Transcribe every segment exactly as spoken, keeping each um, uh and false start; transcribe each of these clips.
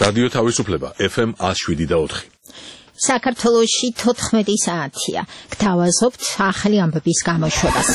რადიო თავისუფლება ეფ ემ one oh seven point four. საქართველოში თოთხმეტი საათია. გთავაზობთ ახალი ამბების გამოშვებას.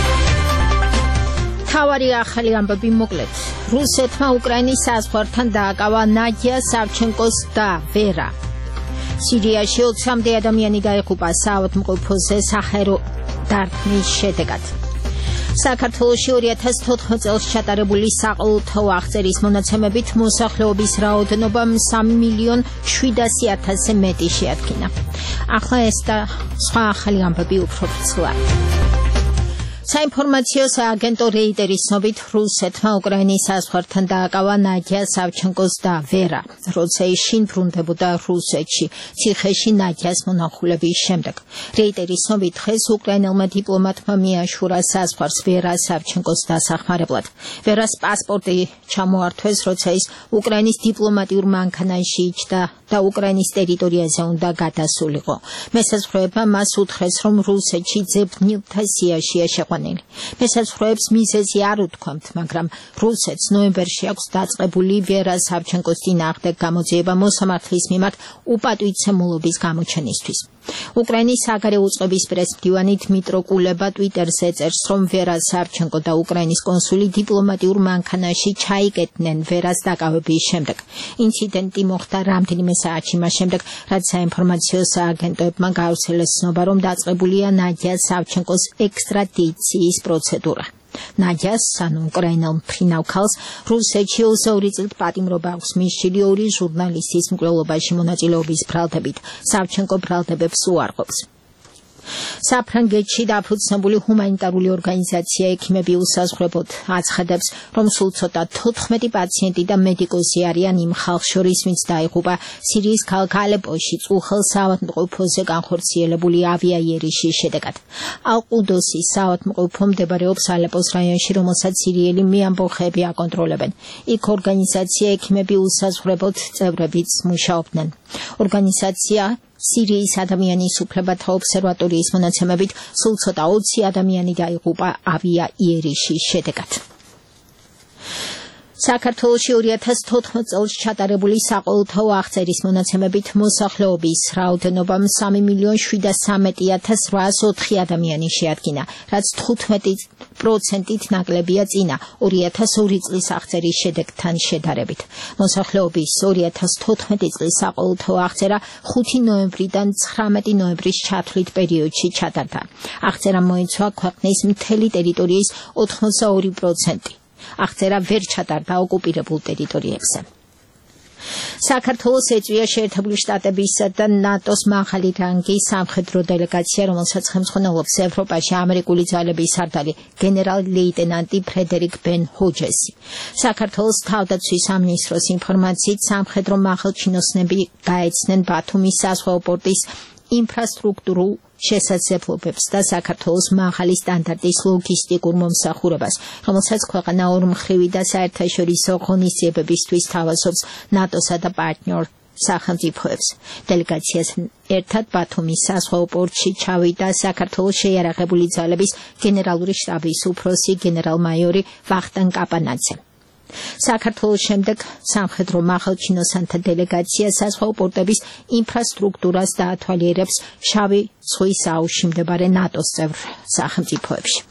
თავარი ახალი ამბები მოკლედ. რუსეთმა უკრაინის საზღვართან დააკავა ნადია სავჩენკოს და ვერა. სირიაში ოცამდე ადამიანი დაიღუპა საავადმყოფოზე საჰაერო დარტყმის შედეგად. საქართველოში ორი ათას თოთხმეტ წელს ჩატარებული საყოველთაო აღწერის მონაცემებით მოსახლეობის რაოდენობა სამი მილიონი შვიდასი ათასზე მეტი შეადგინა. ახლა ეს და სხვა ახალი ამბები უფრო ვრცლად. საინფორმაციო სააგენტო რეიტერის ცნობით რუსეთმა უკრაინის საზღვართან დააკავა ნადია სავჩენკოს და ვერა, როცა ის შინ ბრუნდებოდა რუსეთში, ციხეში ნადიას მონახულების შემდეგ. რეიტერის ცნობით დღეს უკრაინელმა დიპლომატმა მიაშურა საზღვარს ვერა სავჩენკოს დასახმარებლად. ვერას პასპორტი ჩამოართვეს, როცა ის უკრაინის დიპლომატიურ მანქანაში იჯდა და უკრაინის ტერიტორიაზე უნდა გადასულიყო. მესაზღვრეებმა მას უთხრეს, რომ რუსეთში ძებნილთა სიაშია შეყვანილი. მესაზღვრეებს მიზეზი არ უთქვამთ, მაგრამ რუსეთს ნოემბერში აქვს დაწყებული ვერა სავჩენკოს წინააღმდეგ გამოძიება მოსამართლის მიმართ უპატივცემულობის გამოჩენისთვის. უკრაინის საგარეო უწყების პრესმდივანი დმიტრო კულება ტვიტერზე წერს, რომ ვერა სავჩენკო და უკრაინის კონსული დიპლომატიურ მანქანაში ჩაიკეტნენ ვერას დაკავების შემდეგ. ინციდენტი მოხდა რამდენიმე საათში მას შემდეგ, რაც საინფორმაციო სააგენტოებმა გაავრცელეს ცნობა, რომ დაწყებულია ნადია სავჩენკოს ექსტრადიციის პროცედურა. ნადიას, ანუ უკრაინელ მფრინავ ქალს, რუსეთში ოცდაორი წლით პატიმრობა აქვს მისული ორი ჟურნალისტის მკვლელობაში მონაწილეობის ბრალდებით. სავჩენკო ბრალდებებს უარყოფს. საფრანგეთში დაფუძნებული ჰუმანიტარული ორგანიზაცია ექიმები უსაზღვრებოდ აცხადებს, რომ სულ ცოტა თოთხმეტი პაციენტი და მედიკოსი არიან იმ ხალხს შორის, ვინც დაიღუპა სირიის ქალაქ ალეპოში წუხელ საავადმყოფოზე განხორციელებული ავიაიერიშის შედეგად. ალ-ყუდოსის საავადმყოფო მდებარეობს ალეპოს რაიონში, რომელსაც სირიელი მეამბოხეები აკონტროლებენ. იქ ორგანიზაცია ექიმები უსაზღვრებოდ წევრებიც მუშაობდნენ. ორგანიზაცია სირიის ადამიანის უფლებათა ობსერვატორიის მონაცემებით სულ ცოტა ოცი ადამიანი დაიღუპა ავიაიერიშის შედეგად. საქართველოში ორი ათას თოთხმეტ წელს ჩატარებული საყოველთაო აღწერის მონაცემებით მოსახლეობის რაოდენობა სამი მილიონი შვიდასამეტი ათას რვაას ოთხი ადამიანი შეადგინა, რაც თხუთმეტი პროცენტით ნაკლებია წინა ორი ათას ორი წლის აღწერის შედეგთან შედარებით. მოსახლეობის ორი ათას თოთხმეტი წლის საყოველთაო აღწერა ხუთი ნოემბრიდან ცხრამეტი ნოემბრის ჩათვლით პერიოდში ჩატარდა. აღწერამ მოიცვა ქვეყნის მთელი ტერიტორიის ოთხმოცდაორი პროცენტი. აღწერა ვერ ჩატარდა ოკუპირებულ ტერიტორიებზე. საქართველოს ეწვია შეერთებული შტატებისა და ნატოს მაღალი რანგის სამხედრო დელეგაცია, რომელსაც ხელმძღვანელობს ევროპაში ამერიკული ძალების სარდალი გენერალ-ლეიტენანტი ფრედერიკ ბენ ჰოჯესი. საქართველოს თავდაცვის სამინისტროს ინფორმაციით სამხედრო მაღალჩინოსნები გაეცნენ ბათუმის საზღვაო პორტის ინფრასტრუქტურულ შესაძლებლობებს და საქართველოს მაღალი სტანდარტის ლოგისტიკურ მომსახურებას, რომელსაც ქვეყანა ორმხრივი და საერთაშორისო ღონისძიებებისთვის თავაზობს ნატოსა და პარტნიორ სახელმწიფოებს. დელეგაციასთან ერთად ბათუმის საზღვაო პორტში ჩავიდა საქართველოს შეიარაღებული ძალების გენერალური შტაბის უფროსი გენერალ-მაიორი ვახტანგ კაპანაძე. საქართველოს შემდეგ სამხედრო მაღალჩინოსანთა დელეგაცია საზღვაო პორტების ინფრასტრუქტურას დაათვალიერებს შავი ზღვის აუზში მდებარე ნატოს წევრ სახელმწიფოებში.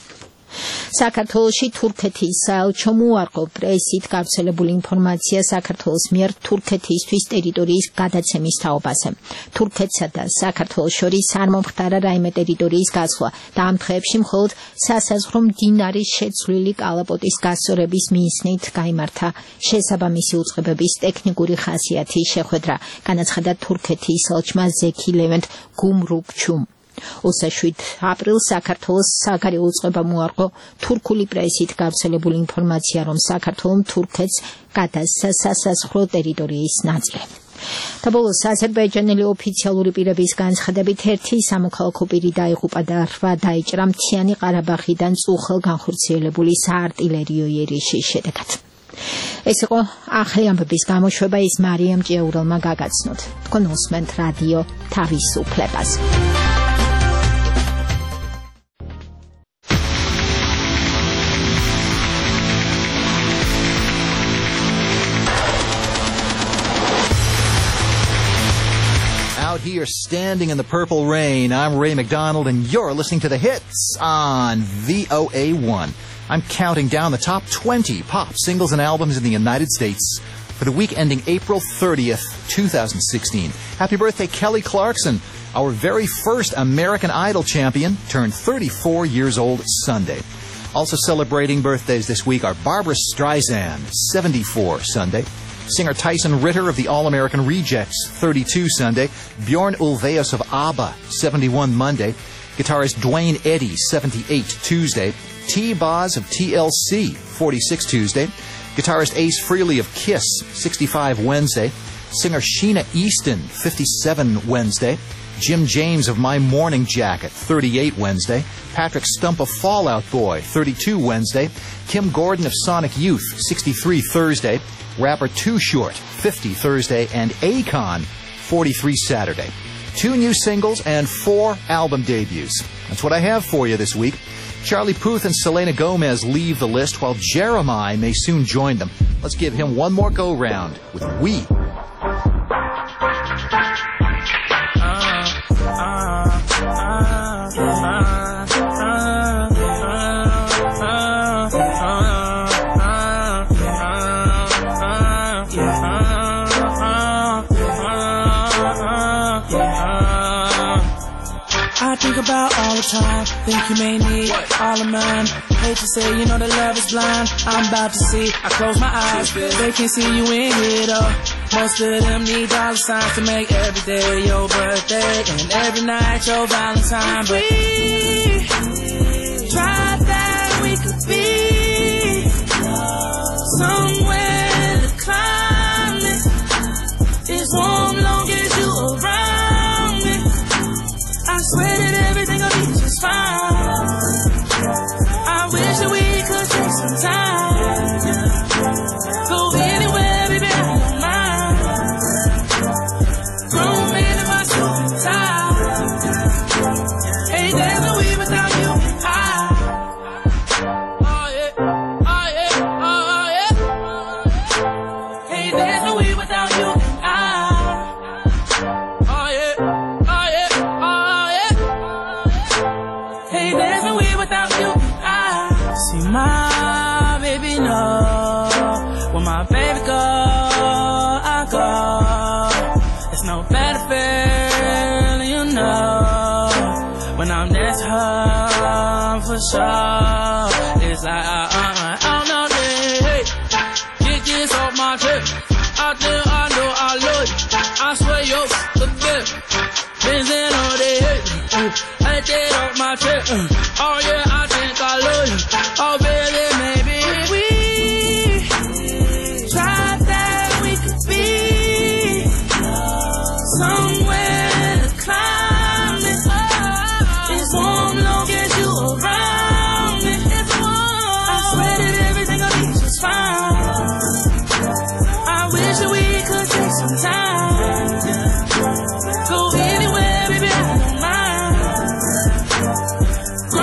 საქართველოში თურქეთის საელჩომ უარყო პრესით გავრცელებული ინფორმაცია საქართველოს მიერ თურქეთისთვის ტერიტორიის გადაცემის თაობაზე. თურქეთსა და საქართველოს შორის არ მომხდარა რაიმე ტერიტორიის გაცვლა და ამ დღეებში მხოლოდ სასაზღვრო მდინარის შეცვლილი კალაპოტის გასწორების მიზნით გაიმართა შესაბამისი უწყებების ტექნიკური ხასიათის შეხვედრა, განაცხადა თურქეთის ელჩმა ზექი ლევენტ გუმრუკჩუმ. ოცდაშვიდ აპრილს საქართველოს საგარეო უწყებამ უარყო თურქული პრესით გავრცელებული ინფორმაცია, რომ საქართველომ თურქეთს გადასცა სასაზღვრო ტერიტორიის ნაწილი. და ბოლოს აზერბაიჯანელი ოფიციალური პირების განცხადებით ერთი სამოქალაქო პირი დაიღუპა და რვა დაიჭრა მთიანი ყარაბაღიდან წუხელ განხორციელებული საარტილერიო იერიშის შედეგად. ეს იყო ახალი ამბების გამოშვება, ის მარიამ ჭიაურელმა გაგაცნოთ. თქვენ უსმენთ რადიო თავისუფლებას. We're standing in the purple rain. I'm Ray McDonald, and you're listening to The Hits on V O A one. I'm counting down the top twenty pop singles and albums in the United States for the week ending April thirtieth, twenty sixteen. Happy birthday, Kelly Clarkson, our very first American Idol champion, turned thirty-four years old Sunday. Also celebrating birthdays this week are Barbra Streisand, seventy-four Sunday. Singer Tyson Ritter of the All-American Rejects, thirty-two Sunday. Bjorn Ulvaeus of ABBA, seventy-one Monday. Guitarist Dwayne Eddy, seventy-eight Tuesday. T-Boz of T L C, forty-six Tuesday. Guitarist Ace Frehley of Kiss, sixty-five Wednesday. Singer Sheena Easton, fifty-seven Wednesday. Jim James of My Morning Jacket, thirty-eight Wednesday. Patrick Stump of Fall Out Boy, thirty-two Wednesday. Kim Gordon of Sonic Youth, sixty-three Thursday. Rapper Too Short, fifty Thursday. And Akon, forty-three Saturday. Two new singles and four album debuts. That's what I have for you this week. Charlie Puth and Selena Gomez leave the list, while Jeremiah may soon join them. Let's give him one more go-round with We. I think about all the time, think you may need all of mine. Hate to say, you know that love is blind. I'm about to see, I close my eyes, they can see you in here though. Most of them need dollar signs to make every day your birthday and every night your Valentine. But we tried that we could be somewhere the climate is warm long as you around me. I swear that everything will be just fine. I wish that we could take some time. Go anywhere, baby, I don't mind. Grown man in my suit and tie. Hey, there's no way without you and I. Oh yeah, oh yeah, oh yeah. Hey, there's no way without you and I. Oh yeah, oh yeah, oh yeah. Hey, there's no way without you and I. See my baby know when my baby go, I go. It's no better feeling, you know, when I'm next to her for sure. It's like I, uh, uh, I don't know, hey, get this off my chest. I think I know I love you. I swear you're the best. Been in all day, hey, I get off my chest. Oh yeah, I think I love you. Oh baby, maybe we tried that we could be somewhere the climate is warm long as you around me. I swear that everything will be just fine. I wish that we could take some time. Go anywhere, baby, I don't mind.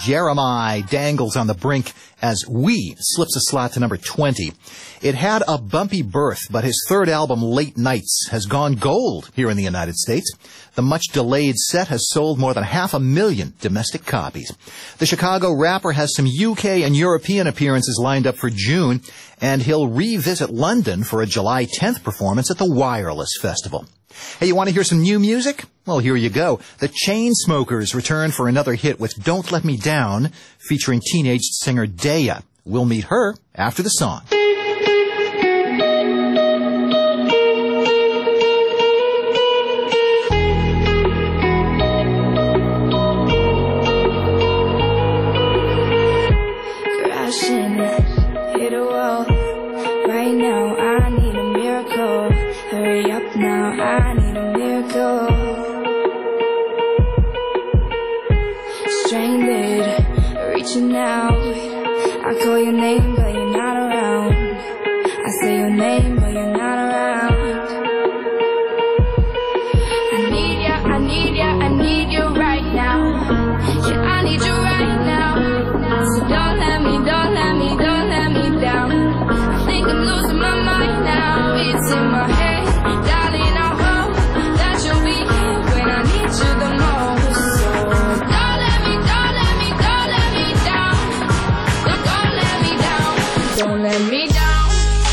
Jeremiah dangles on the brink as We slips a slot to number twenty. It had a bumpy birth, but his third album, Late Nights, has gone gold here in the United States. The much-delayed set has sold more than half a million domestic copies. The Chicago rapper has some U K and European appearances lined up for June, and he'll revisit London for a July tenth performance at the Wireless Festival. Hey, you want to hear some new music? Well, here you go. The Chainsmokers return for another hit with Don't Let Me Down, featuring teenage singer Daya. We'll meet her after the song. Crashing, hit a wall. Right now, I need a miracle. Hurry up now, I need a miracle. Stranded, reaching out. I call your name, but you're not around. I say your name, but you're not around. I need ya, I need ya, I need you right now. Yeah, I need you right now. So don't let me, don't let me, don't let me down. I think I'm losing my mind now. It's in my head, darling, I hope that you'll be here when I need you the most. So don't let me, don't let me, don't let me down. Don't, don't let me down. Don't let me down.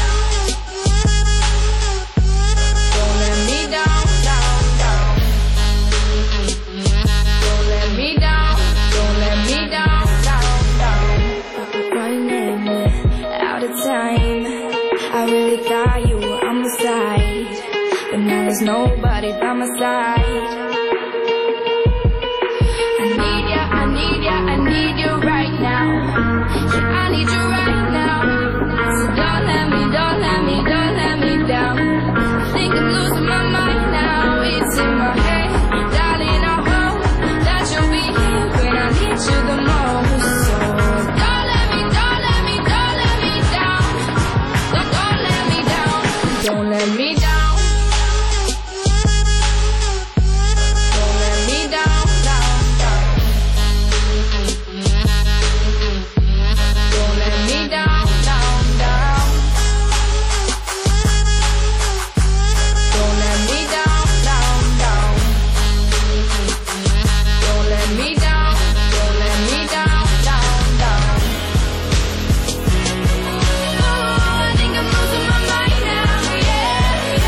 Don't let me down, down, down. Don't let me down. Don't let me down, down, down. Running out of time. I really thought you were on my side, but now there's nobody by my side. I need ya, I need ya, I need you right now. Yeah, I need you right now. So don't let me, don't let me, don't let me down. I think I'm losing my mind now. It's in my head, darling, I hope that you'll be here when I need you the most. So don't let me, don't let me, don't let me down. Don't, don't let me down. Don't let me down. Don't let me down, down, down. Don't let me down, down, down. Don't let me down, down, down. Don't let me down, don't let me down, down, down. Oh, I think I'm losing my mind now, yeah.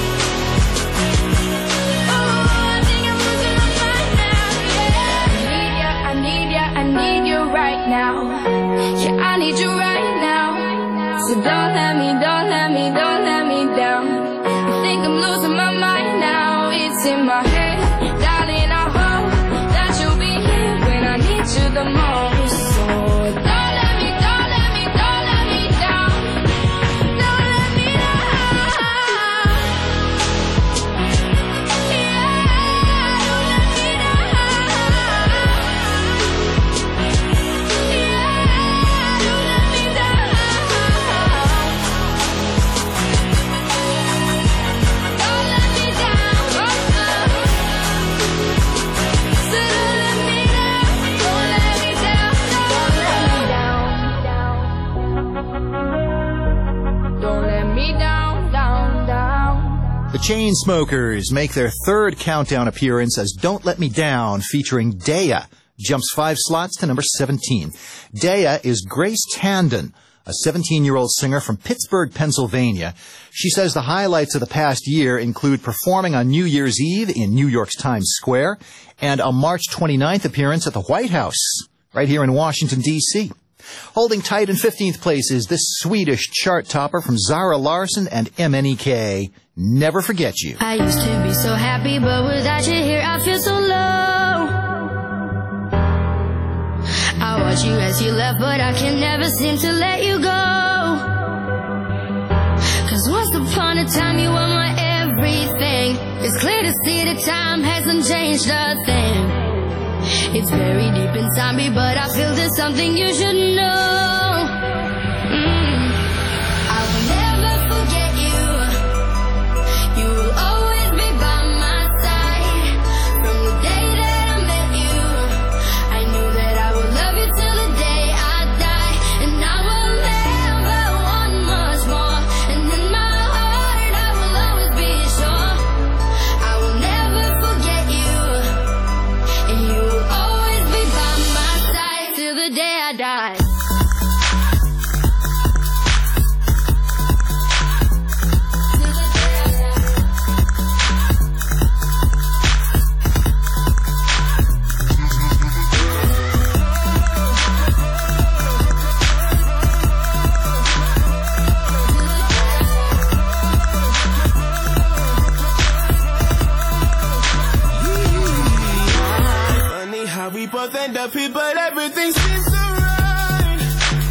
Oh, I think I'm losing my mind now, yeah. I need ya, I need ya, I need you right now. Yeah, I need you right now. So don't let me, don't let me, don't let me down. I think I'm losing my mind now. It's in my head, darling, I hope that you'll be here when I need you the most. So don't let me, don't let me, don't let me down. Don't let me down. Yeah, don't let me down. Yeah, don't let me down. Don't let me down. So don't let me down. Don't let me down. Don't let me down. Down, down. The Chainsmokers make their third countdown appearance as Don't Let Me Down, featuring Daya. Jumps five slots to number seventeen. Daya is Grace Tandon, a seventeen-year-old singer from Pittsburgh, Pennsylvania. She says the highlights of the past year include performing on New Year's Eve in New York's Times Square and a March twenty-ninth appearance at the White House, right here in Washington, D C Holding tight in fifteenth place is this Swedish chart topper from Zara Larsson and M N E K, Never Forget You. I used to be so happy, but without you here, I feel so low. I watch you as you left, but I can never seem to let you go. Cause once upon a time, you were my everything. It's clear to see that time hasn't changed a thing. It's very deep inside me, but I feel there's something you should know. Mm. I will never forget you. You will always be by my side. From the day that I met you, I knew that I would love happy, but everything seems so right.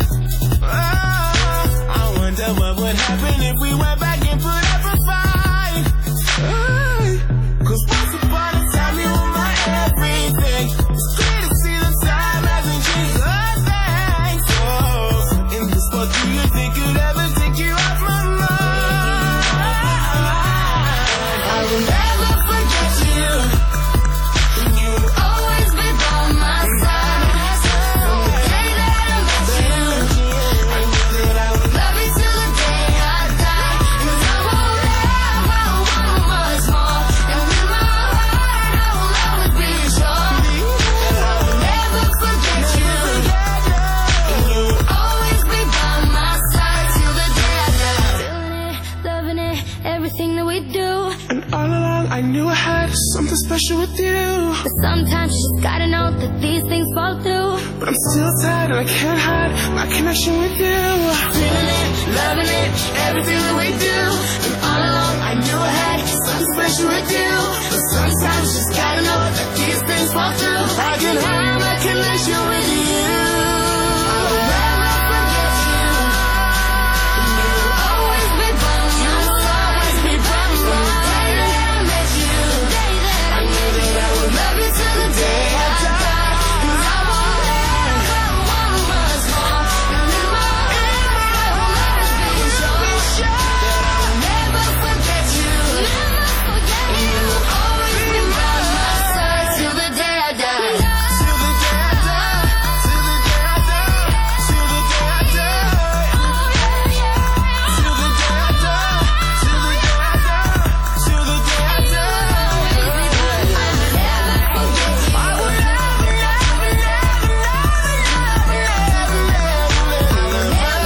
Oh, I wonder what would happen if we went back and put up a fight. Oh, cause once upon a time you were my everything. It's clear to see the time hasn't changed a thing. So, in this world, do you think you'd ever take you off my mind? I will never forget you. You'll always be by my side. From the day that I met you, I knew that I would love you till the day I die. Cause I won't ever want much more. And in my heart I will always be sure that I will never forget you. And you'll always be by my side till the day I die. Feeling it, loving it, everything that we do. And all along I knew I had something special with you. But sometimes you just gotta know that these things fall through. But I'm still tired and I can't hide my connection with you. Feeling it, loving it, everything that we do. And all along I knew I had something special with you. But sometimes you just gotta know that these things fall through. I can hide my connection with you. I will never forget you. And you'll always be by my side. Always be by my side. From the day that I met you, I knew that I would love you till the day I die. Cause I won't ever want much more. And in my heart I will always be sure that I will never forget you. And you'll always be by my side till the day I die. Till the day I die. Till the day I die. Till the day I die. Till the day I die. Till the day I die. Till the day I die. I will never, never, never, never, never,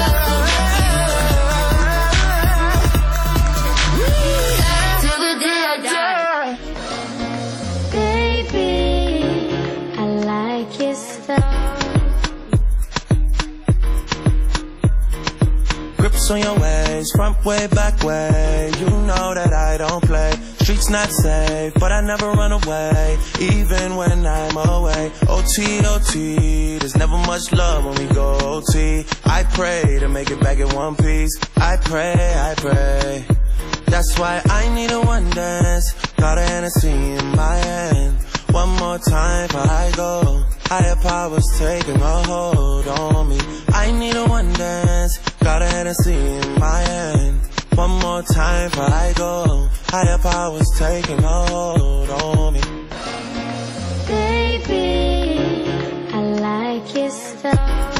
never, till the day I die. Baby, I like your style. Grips on your ways, front way, back way. You know that I don't play. Streets not safe, but I never run away, even when I'm away. O T, O T, there's never much love when we go O T. I pray to make it back in one piece. I pray, I pray. That's why I need a one dance. Got a Hennessy in my hand. One more time before I go. Higher powers taking a hold on me. I need a one dance. Got a Hennessy in my hand. One more time before I go. Higher powers taking a hold on me. Baby, I like your style.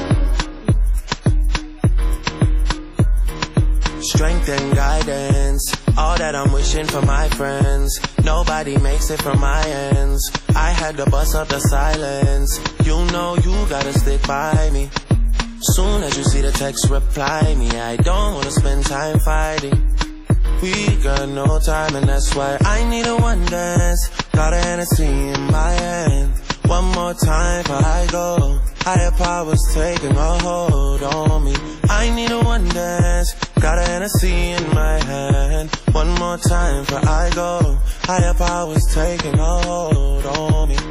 Strength and guidance, all that I'm wishing for my friends. Nobody makes it from my ends. I had to bust up the silence. You know you gotta stick by me. Soon as you see the text, reply me. I don't wanna spend time fighting. We got no time and that's why I need a one dance. Got a Hennessy in my hand. One more time before I go. Higher powers taking a hold on me. I need a one dance. Got a Hennessy in my hand. One more time before I go. Higher powers taking a hold on me.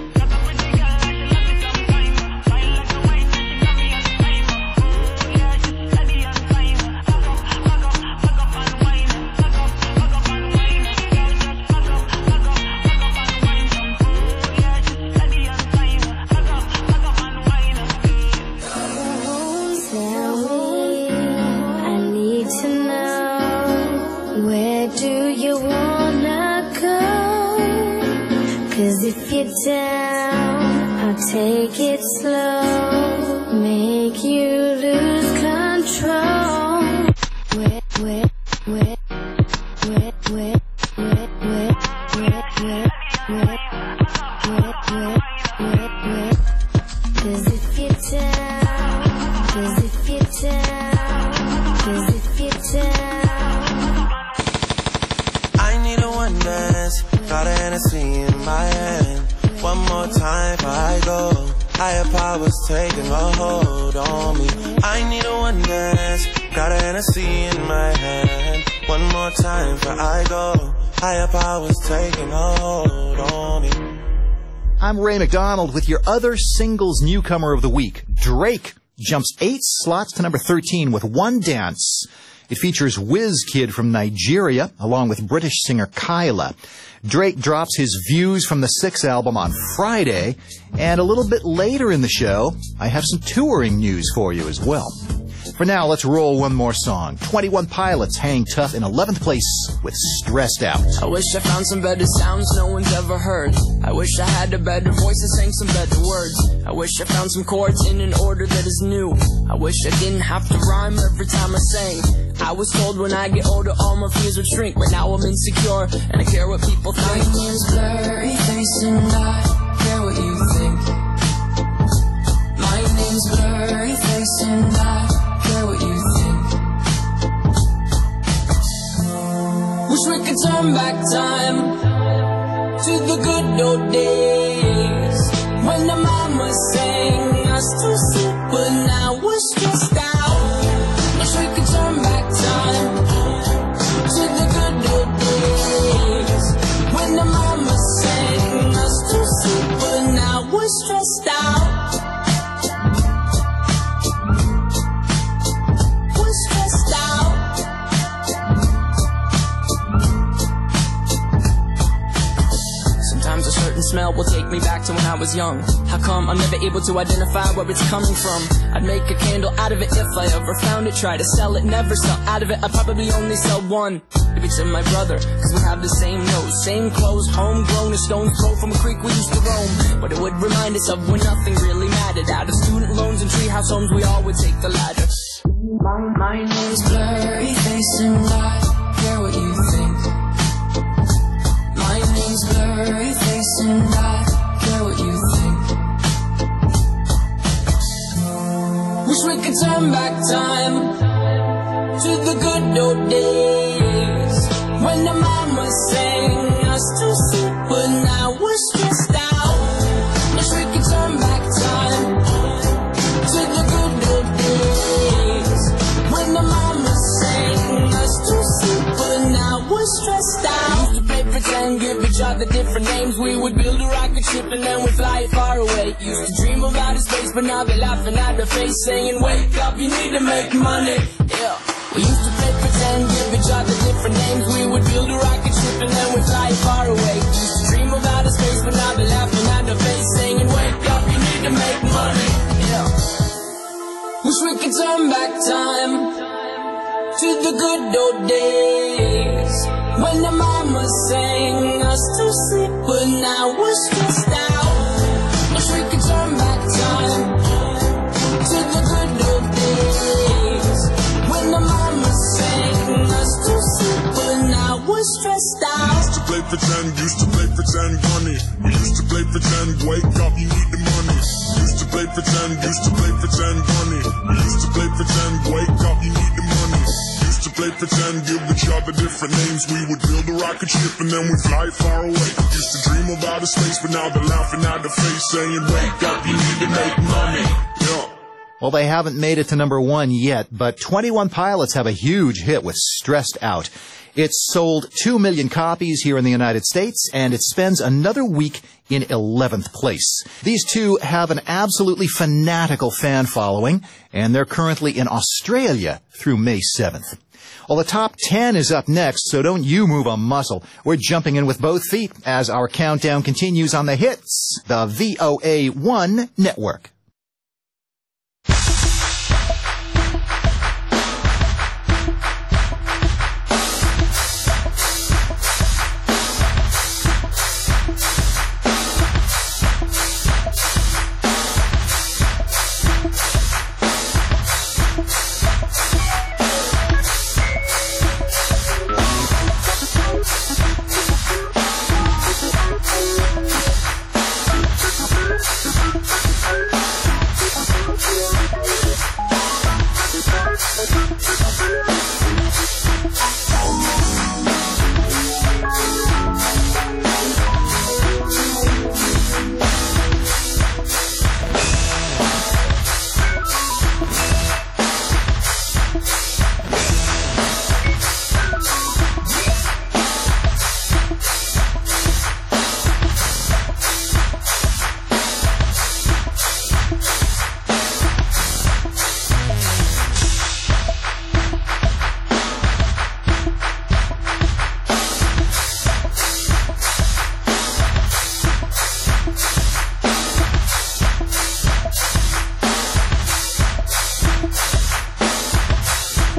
If you're down, I'll take it slow, make you lose control. Where, where, where, where, where, where, where, where, where, where, where, where, where. Cause if you're down, cause if you're down, cause if you're down. I need a one dance, got a Hennessy in my hand. One more time before I go. Higher powers taking a hold on me. I need a one dance. Got a Hennessy in my hand. One more time before I go. Higher powers taking a hold on me. I'm Ray McDonald with your other singles newcomer of the week. Drake jumps eight slots to number thirteen with One Dance. It features WizKid from Nigeria, along with British singer Kyla. Drake drops his Views from the Six album on Friday, and a little bit later in the show, I have some touring news for you as well. For now, let's roll one more song. twenty-one Pilots hang tough in eleventh place with Stressed Out. I wish I found some better sounds no one's ever heard. I wish I had a better voice and sang some better words. I wish I found some chords in an order that is new. I wish I didn't have to rhyme every time I sang. I was told when I get older all my fears would shrink, but now I'm insecure and I care what people think. My name's Blurry Face and I care what you think. My name's Blurry Face and I care what you think. Wish we could turn back time to the good old days when the mama sang us to sleep, but now we're stressed out. Wish we could turn back time to the good old days when the mama sang us to sleep, but now we're stressed out. We're stressed out. Sometimes a certain smell will take me back to when I was young. How come I'm never able to identify where it's coming from? I'd make a candle out of it if I ever found it. Try to sell it, never sell out of it. I'd probably only sell one. Maybe to my brother, cause we have the same nose, same clothes, homegrown, a stone's throw from a creek we used to roam. But it would remind us of when nothing really mattered. Out of student loans and treehouse homes, we all would take the ladder. My, my name's Blurry Face and I care what you think. My name's Blurry Face and I care what you think. Wish we could turn back time to the good old days when the mama sang us to sleep, but now we're stressed out. Wish we could turn back time to the good old days when the mama sang us to sleep, but now we're stressed out. We used to play pretend, give each other different names. We would build a rocket ship and then we'd fly it far away. Used to dream of outer space, but now they're laughing at the face, saying, wake up, you need to make money. Yeah. We used to play pretend, give each other different names. We would build a rocket ship and then we'd fly far away. Used to dream of outer space, but now they're laughing at the face, saying, wake up, you need to make money. Yeah. Wish we could turn back time to the good old days when the mama sang us to sleep, but now we're stressed out. Wish we could turn back time to the good old days when the mama sang us to sleep, but now we're stressed out. Used to play pretend, used to play pretend, money. We used to play pretend, wake up, you need the money. Used to play pretend, used to play pretend, money. We used to play pretend, wake up, you need the money. Used to play pretend, give each other different names. We would build a rocket ship and then we'd fly far away. Used to dream of outer space, but now they're laughing at the face, saying, wake up, you need to make money. Yeah. Well, they haven't made it to number one yet, but twenty-one Pilots have a huge hit with Stressed Out. It's sold two million copies here in the United States, and it spends another week in eleventh place. These two have an absolutely fanatical fan following, and they're currently in Australia through May seventh. Well, the top ten is up next, so don't you move a muscle. We're jumping in with both feet as our countdown continues on the hits, the V O A one Network.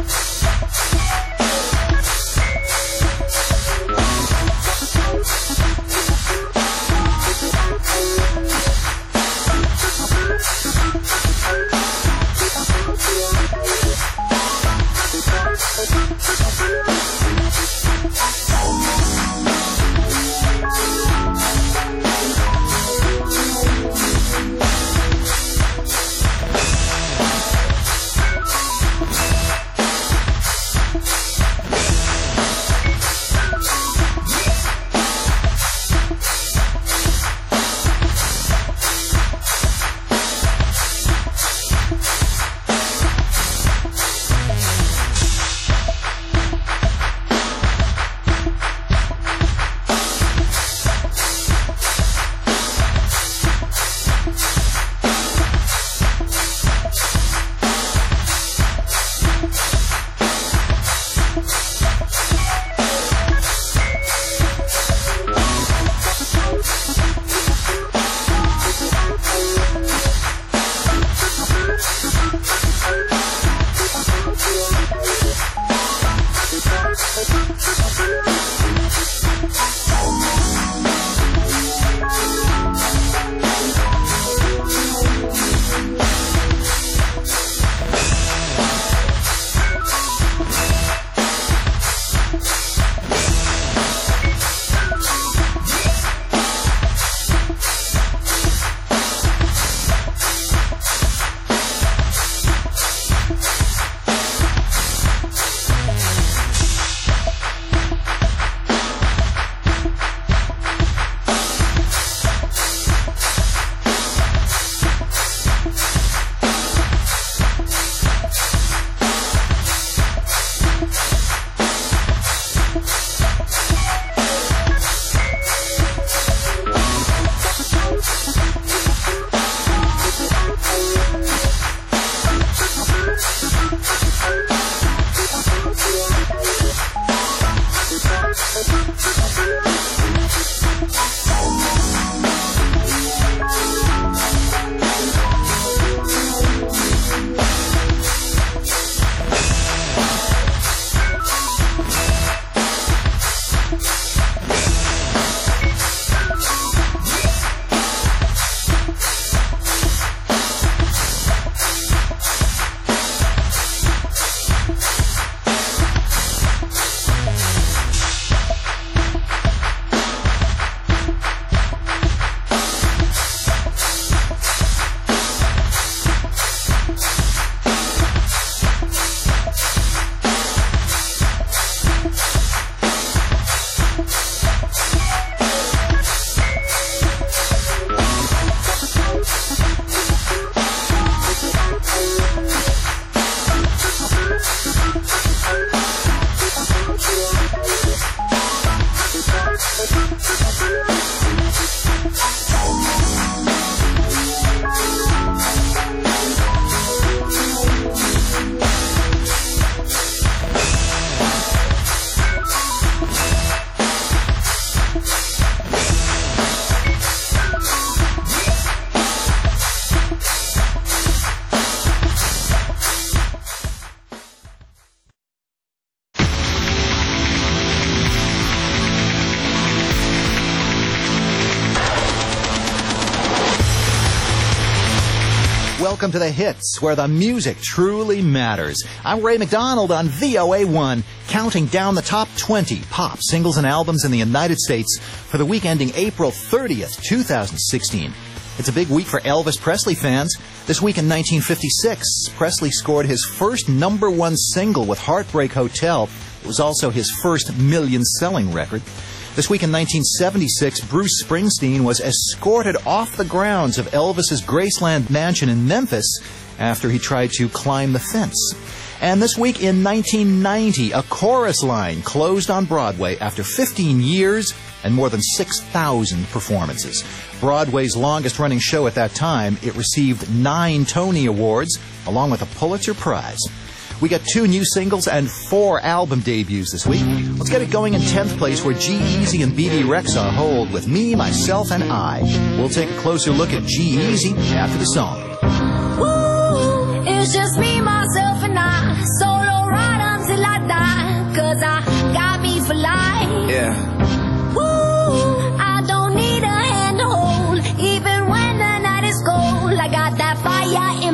Welcome to the hits, where the music truly matters. I'm Ray McDonald on V O A one, counting down the top twenty pop singles and albums in the United States for the week ending April thirtieth, two thousand sixteen. It's a big week for Elvis Presley fans. This week in nineteen fifty-six, Presley scored his first number one single with Heartbreak Hotel. It was also his first million-selling record. This week in nineteen seventy-six, Bruce Springsteen was escorted off the grounds of Elvis's Graceland mansion in Memphis after he tried to climb the fence. And this week in nineteen ninety, a chorus line closed on Broadway after fifteen years and more than six thousand performances. Broadway's longest-running show at that time, it received nine Tony Awards, along with a Pulitzer Prize. We got two new singles and four album debuts this week. Let's get it going in tenth place, where G-Eazy and B B Rexa hold with Me, Myself, and I. We'll take a closer look at G-Eazy after the song. Woo, it's just me, myself, and I. Solo ride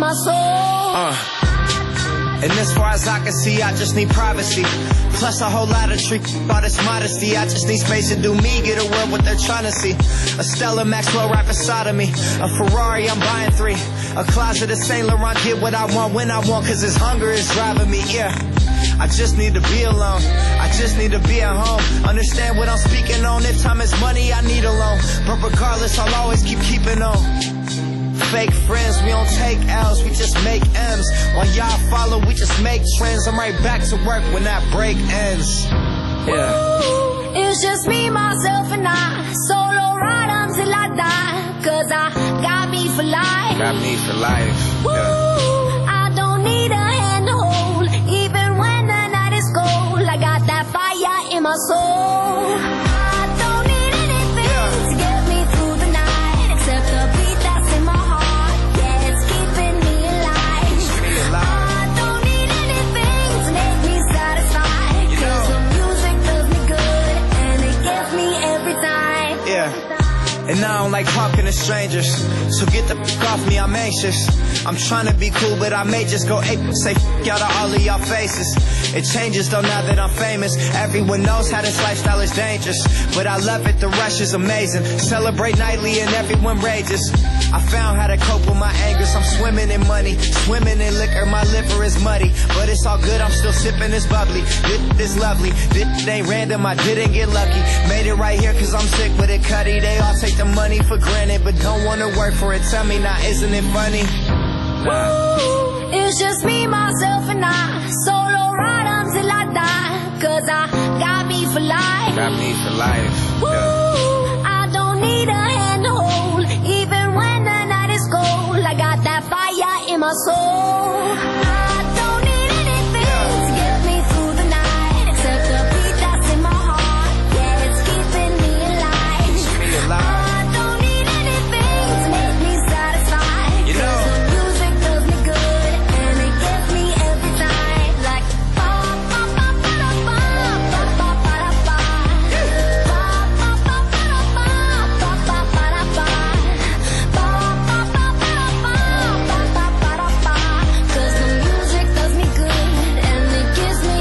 my soul. Uh. And as far as I can see, I just need privacy. Plus a whole lot of trick, all this modesty. I just need space to do me, get a world what they're trying to see. A Stella Maxwell right beside of me. A Ferrari, I'm buying three. A closet of Saint Laurent, get what I want when I want, cause this hunger is driving me, yeah. I just need to be alone. I just need to be at home. Understand what I'm speaking on. If time is money, I need a loan. But regardless, I'll always keep keeping on. Fake friends, we don't take L's, we just make M's. While y'all follow, we just make trends. I'm right back to work when that break ends. Yeah. Ooh, it's just me, myself, and I. Solo ride until I die. Cause I got me for life. Got me for life. Ooh, Yeah. I don't need a hand to hold. Even when the night is cold, I got that fire in my soul. I don't need anything Yeah. to get me through the night, except the beat that's in my heart. Yeah, it's keeping me alive. Me alive. I don't need anything to make me satisfied. You know. Cause the music does me good, and it gets me every time. Yeah. And I don't like talking to strangers, so get the f*** off me, I'm anxious. I'm trying to be cool, but I may just go ape, say f*** out of all of y'all faces. It changes though now that I'm famous. Everyone knows how this lifestyle is dangerous, but I love it, the rush is amazing. Celebrate nightly and everyone rages. I found how to cope with my angers. I'm swimming in money, swimming in liquor, my liver is muddy, but it's all good, I'm still sipping this bubbly. This is lovely, this ain't random, I didn't get lucky. Made it right here cause I'm sick with it, cutty. They all take the money for granted, but don't wanna work for it. Tell me now, isn't it funny? Nah. Ooh, it's just me, myself, and I. Solo ride until I die. Cause I got me for life. Got me for life. Ooh, Yeah. I don't need a hand to hold. Even when the night is cold, I got that fire in my soul. I don't need anything to get me through the night, except the beat that's in my heart. Yeah, it's keeping me alive. Me alive. I don't need anything to make me satisfied. You know. Cause the music does me good, and it gets me every time. Like ba ba ba ba da ba, ba ba ba da ba. Ba ba ba ba da ba, ba ba ba da ba. Ba ba ba ba da ba, ba ba ba da ba. Cause the music does me good, and it gives me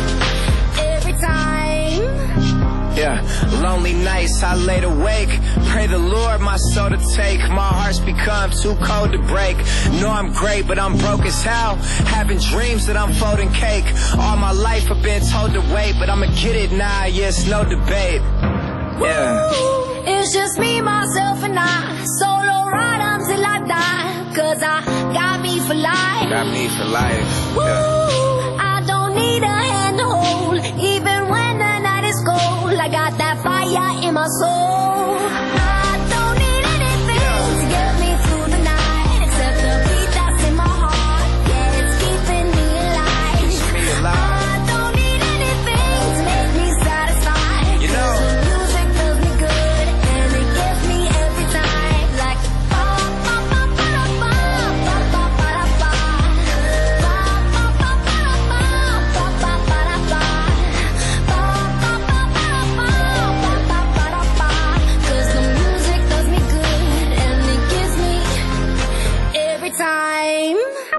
every time. Yeah, lonely nights I laid awake, pray the Lord my soul to take. My heart's become too cold to break. Know I'm great, but I'm broke as hell. Having dreams that I'm folding cake. All my life I've been told to wait, but I'ma get it now, yes, no debate. Yeah. Ooh, it's just me, myself, and I. Solo ride until I die. Cause I got me for life. Got me for life. Ooh, Yeah. I don't need a hand to hold. Even when the night is cold, I got that fire in my soul. I don't need anything to get me through the night, except the beat that's in my heart. Yeah, it's keeping me alive. Me alive. I don't need anything to make me satisfied. You know. Cause the music does me good, and it gets me every time. Like ba ba ba ba da ba, ba ba ba da ba. Ba ba ba ba da ba, ba ba ba da ba. Ba ba ba ba da ba, ba ba ba da ba. Cause the music does me good, and it gives me every time.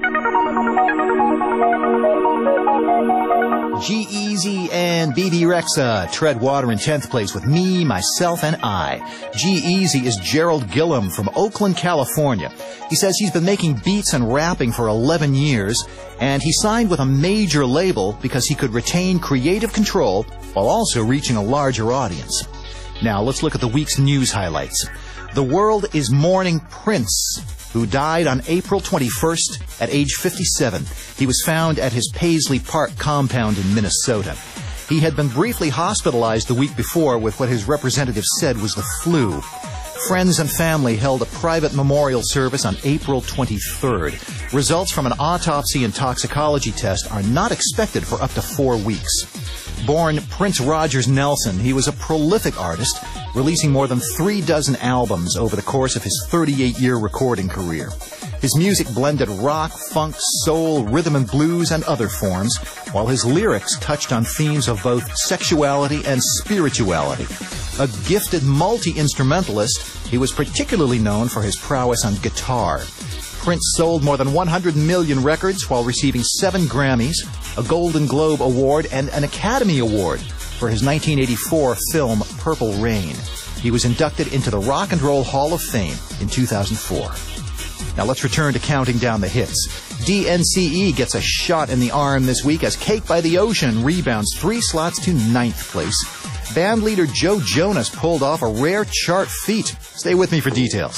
G-Eazy and B D Rexa tread water in tenth place with Me, Myself, and I. G-Eazy is Gerald Gillum from Oakland, California. He says he's been making beats and rapping for eleven years, and he signed with a major label because he could retain creative control while also reaching a larger audience. Now, let's look at the week's news highlights. The world is mourning Prince, who died on April twenty-first at age fifty-seven. He was found at his Paisley Park compound in Minnesota. He had been briefly hospitalized the week before with what his representative said was the flu. Friends and family held a private memorial service on April twenty-third. Results from an autopsy and toxicology test are not expected for up to four weeks. Born Prince Rogers Nelson, he was a prolific artist, releasing more than three dozen albums over the course of his thirty-eight-year recording career. His music blended rock, funk, soul, rhythm and blues, and other forms, while his lyrics touched on themes of both sexuality and spirituality. A gifted multi-instrumentalist, he was particularly known for his prowess on guitar. Prince sold more than one hundred million records while receiving seven Grammys, a Golden Globe Award, and an Academy Award for his nineteen eighty-four film Purple Rain. He was inducted into the Rock and Roll Hall of Fame in two thousand four. Now let's return to counting down the hits. D N C E gets a shot in the arm this week as Cake by the Ocean rebounds three slots to ninth place. Band leader Joe Jonas pulled off a rare chart feat. Stay with me for details.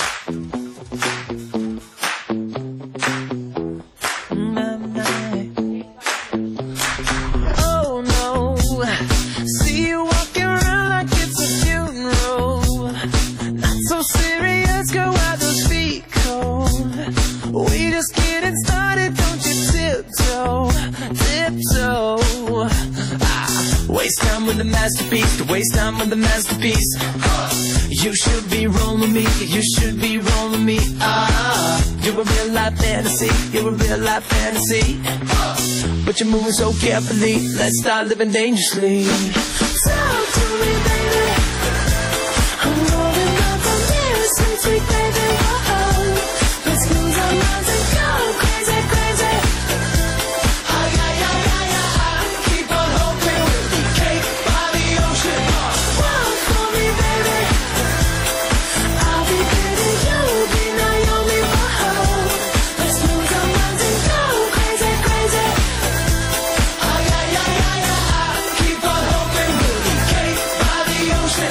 Oh no, see you walking around like it's a funeral. Not so serious, girl, why those feet cold? We just getting started, don't you tiptoe, tiptoe. Ah, waste time with the masterpiece, to waste time with the masterpiece. Uh, you should be rolling me, you should be rolling me. Ah, you're a real life fantasy, you're a real life fantasy. Uh, but you're moving so carefully, let's start living dangerously. Talk to me, baby. I'm rolling up on this, sweet, sweet baby. Whoa, let's lose our minds and go crazy, crazy. Ay, ay, ay, ay, ay. Keep on hoping we'll be cake by the ocean. Walk for me, baby. I'll be pretty, you'll be Naomi. Whoa, let's lose our minds and go crazy, crazy. Ay, ay, ay, ay, ay. Keep on hoping we'll be cake by the ocean.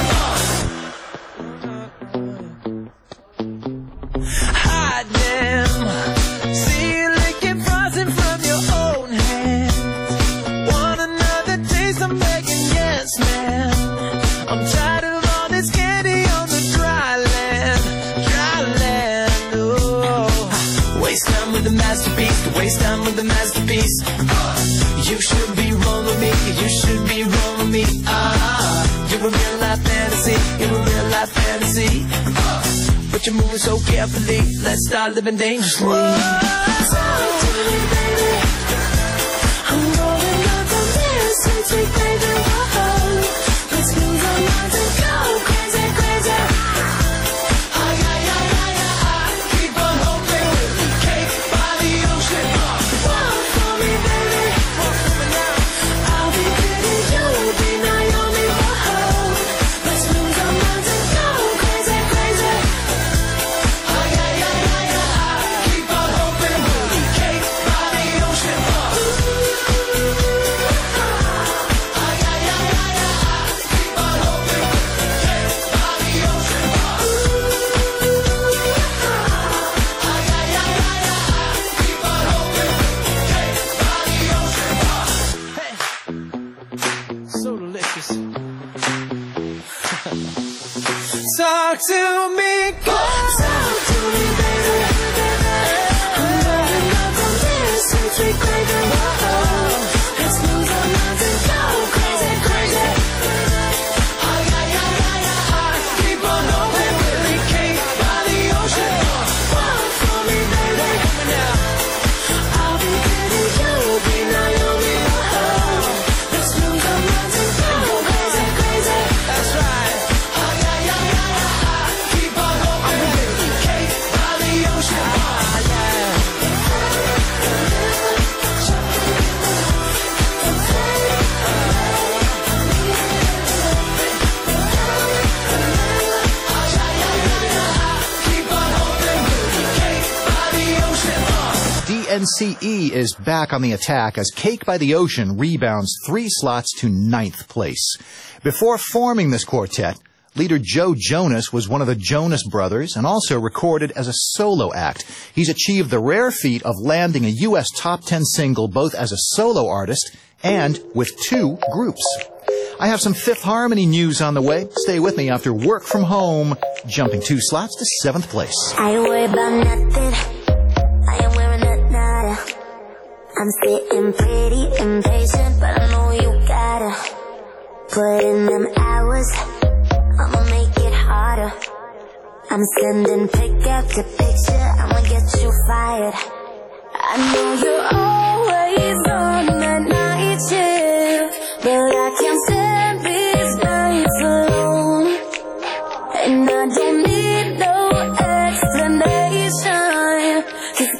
Hide them. See you licking frozen from your own hand. Want another taste? I'm begging, yes, man. I'm tired of all this candy on the dry land, dry land. Oh, waste time with the masterpiece, to waste time with the masterpiece. Uh, you should be rolling me, you should be rolling me. Ah, you're a real life fantasy, you're a real life fantasy. Uh, but you're moving so carefully, let's start living dangerously. Talk to me, baby. I'm rolling up on this, sweet, sweet baby. Whoa, let's lose our minds and go crazy, crazy. Ay, ay, ay, ay, ay. Keep on hoping we'll be cake by the ocean. Walk for me, baby. Walk for me now. I'll be pretty, you'll be Naomi. Whoa, let's lose our minds and go crazy, crazy. Ay, ay, ay, ay, ay. Keep on hoping we'll be cake by the ocean. Ay, ay, ay, ay, ay. Keep on hoping we'll be cake by the ocean. Ay, ay, ay, ay, ay. Keep on hoping we'll be cake by the ocean. Hey, so delicious. Talk to me, girl. Talk to me, baby. I'm rolling up on this, sweet, sweet baby. Whoa, let's lose our minds and go crazy, crazy. Ay, ay, ay, ay, ay. Keep on hoping we'll be cake by the ocean. Walk for me, baby. I'll be pretty, you'll be Naomi. Whoa, let's lose our minds and go crazy, crazy. That's right. Ay, ay, ay, ay, ay. Keep on hoping we'll be cake by the ocean. Ah, yeah. Keep on hoping we'll be cake by the ocean. D N C E is back on the attack as Cake by the Ocean rebounds three slots to ninth place. Before forming this quartet, leader Joe Jonas was one of the Jonas Brothers and also recorded as a solo act. He's achieved the rare feat of landing a U S top ten single both as a solo artist and with two groups. I have some Fifth Harmony news on the way. Stay with me after Work From Home, jumping two slots to seventh place. I ain't worried about nothing. I am wearing a nada. I'm sitting pretty impatient, but I know you gotta put in them hours. I'ma make it harder. I'm sending pick after picture. I'ma get you fired. I know you're always on the night shift, but I can't stand these nights alone. And I don't need no explanation, 'cause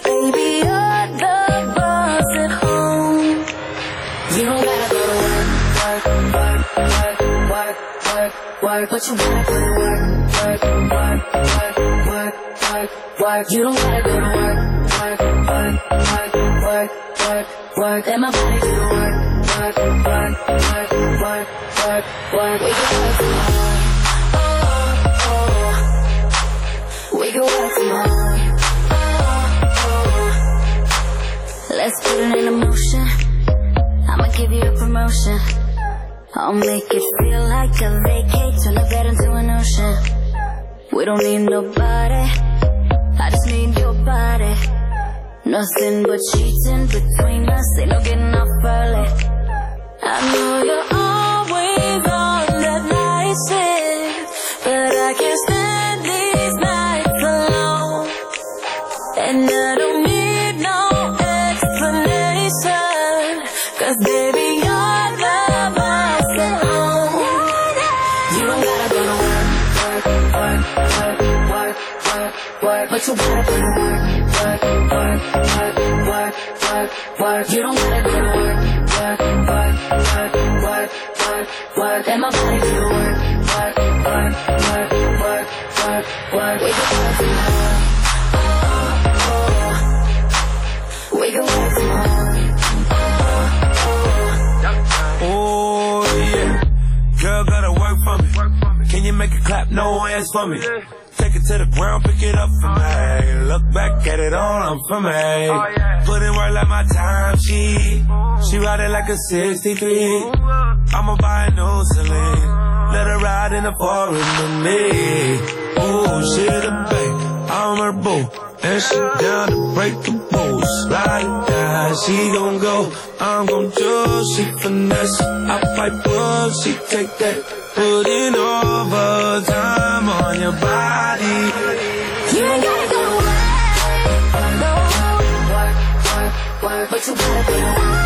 gotta go to work, work, work, work, work, work, work. But you gotta go to work, work, work, work, work, work, work. You don't gotta go to work, work, work, work, work, work, work. Let my body do the work, work, work, work, work, work, work. We can work tomorrow. Oh, oh. We can work tomorrow. Let's put it in motion. I'ma give you a promotion. I'll make it feel like a vacate. Turn the bed into an ocean. We don't need nobody, I just need your body. Nothing but cheating between us. Ain't no getting off early. I know you're always on that night shift, but I can't stand these nights alone. And I don't need no explanation, cause baby you're the boss at home. You don't gotta go to work, work, work, work, work, work, but you gotta go to work, work, work, work, work, work, work. You don't gotta go to work, work, work, work, work, work, work. Let my body do the work, work, work, work, work, work, work. We can work tomorrow. Oh, oh. We can work tomorrow. Oh yeah, girl gotta work for me. Can you make it clap? No hands for me. Take it to the ground, pick it up for me. Look back at it all, I'm for me. Put in work like my time, she She ride it like a sixty-three. I'ma buy a new Celine. Let her ride in the forest with me. Ooh, she the babe, I'm her boo. And she down to break the rules. Slide it down, she gon' go, I'm gon' do. She finesse, I fight blood, she take that. Putting overtime on your body. You ain't gotta go to work, no. Work, work, work, but you gotta go to work.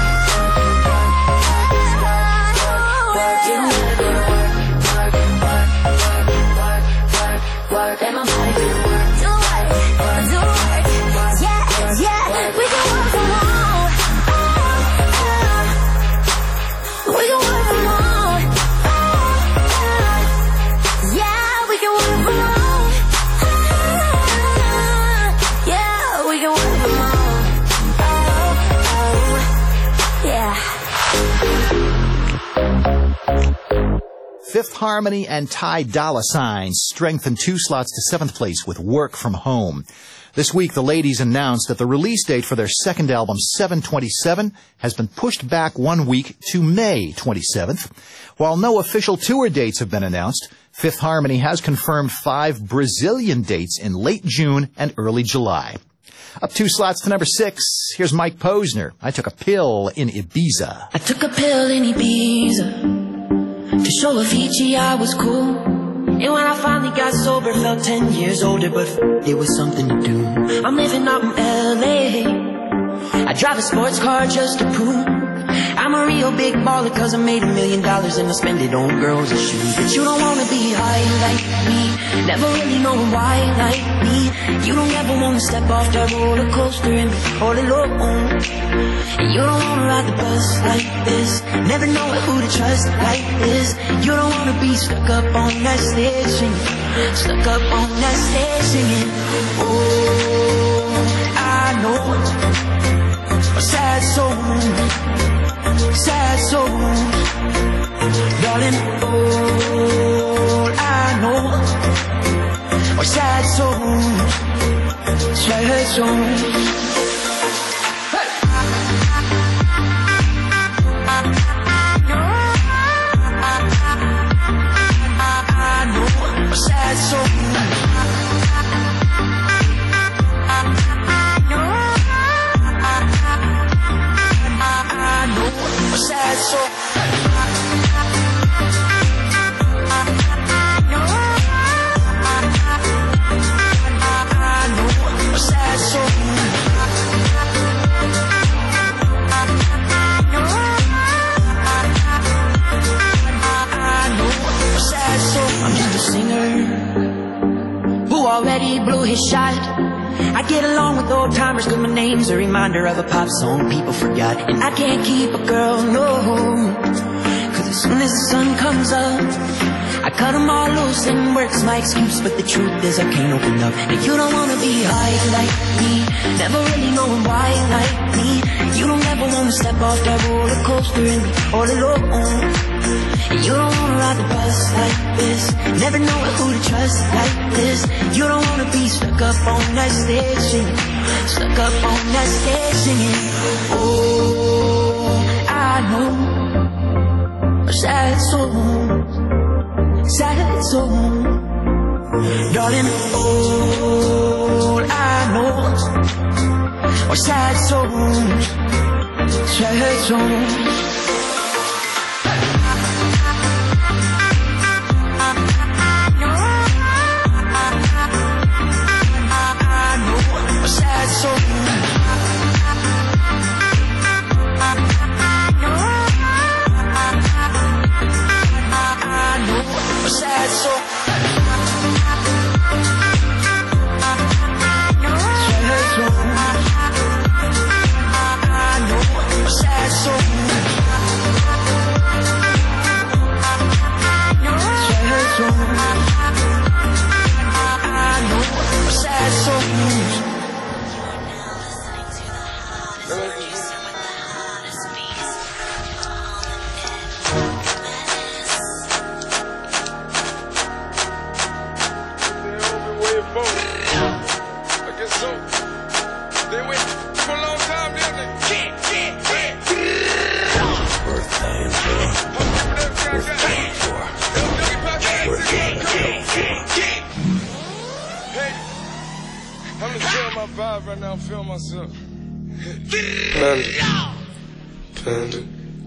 Work, you don't gotta go to work. Work, work, work, work, work, work. Let my body do the work. Do work, do work. Yeah, yeah, we can work from home. We can work from home. Yeah, we can work from home. Yeah, we can work from home. Oh, oh, yeah. Fifth Harmony and Ty Dolla $ign strengthened two slots to seventh place with Work From Home. This week, the ladies announced that the release date for their second album, seven twenty-seven, has been pushed back one week to May twenty-seventh. While no official tour dates have been announced, Fifth Harmony has confirmed five Brazilian dates in late June and early July. Up two slots to number six, here's Mike Posner. I Took a Pill in Ibiza. I took a pill in Ibiza to show Avicii I was cool. And when I finally got sober, felt ten years older, but f- it was something to do. I'm living out in L A. I drive a sports car just to prove I'm a real big baller, cause I made a million dollars and I spend it on girls and shoes. But you don't wanna be high like me, never really knowing why like me. You don't ever wanna step off that roller coaster and be all alone. And you don't wanna ride the bus like this, never knowing who to trust like this. You don't wanna be stuck up on that stage singing, stuck up on that stage singing. Oh, I know a sad soul, sad soul, darling. All I know are sad souls, sad souls. Sad soul. Sad soul. Sad soul. I get along with old timers cause my name's a reminder of a pop song people forgot. And I can't keep a girl, no, cause as soon as the sun comes up, I cut them all loose and work's my excuse. But the truth is I can't open up. And you don't wanna be high like me, never really knowing why like me. You don't ever wanna step off that roller coaster and be all alone. And you don't wanna ride the bus like this, never knowing who to trust like this. You don't wanna be stuck up on that stage singing, stuck up on that stage singing. Oh, I know a sad song, sad song, darling. All I know are sad songs, sad songs. Right now, I'm feeling myself. Panda, panda,